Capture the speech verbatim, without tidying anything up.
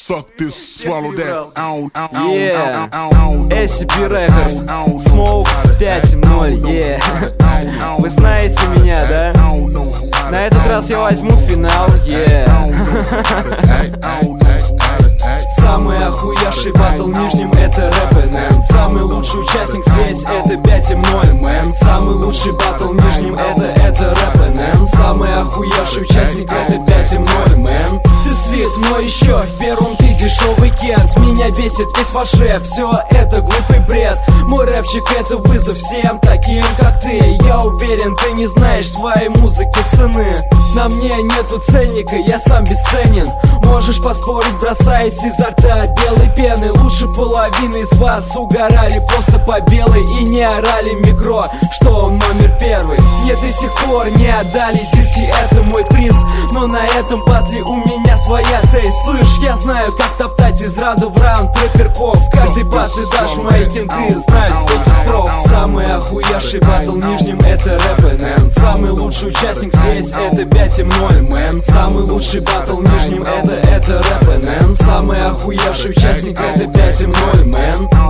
Suck this, swallow that. Yeah, эс си пи Records, Smoke пять ноль, yeah. Вы знаете меня, да? На этот раз я возьму финал, yeah. Самый охуевший батл в Нижнем — это рэп эн эн. Самый лучший участник здесь — это пять ноль, мэн. Самый лучший батл в Нижнем — это, это рэп эн эн. Самый охуевший участник — это пять ноль, мэн. Ты слит, но еще в первом ты дешевый кент. Меня бесит весь ваш рэп, все это глупый бред. Мой рэпчик — это вызов всем таким, как ты. Я уверен, ты не знаешь своей музыки цены. На мне нету ценника, я сам бесценен. Можешь поспорить, бросаясь изо рта белой пены. Лучше половины из вас угорали просто по белой и не орали в микро, что он номер первый. Мне до сих пор не отдали диски, это мой приз. Но на этом батле у меня своя цель. Слышь, я знаю, как топтать из раунда в раунд трэперков. Каждый бас и даже мои кенты знают этих пров. Самый охуевший батл в Нижнем — это рэп эн эн. Самый лучший участник здесь — это пять ноль, мэн. Самый лучший батл в Нижнем — это, это рэп эн эн. Самый охуевший участник — это пять ноль, мэн.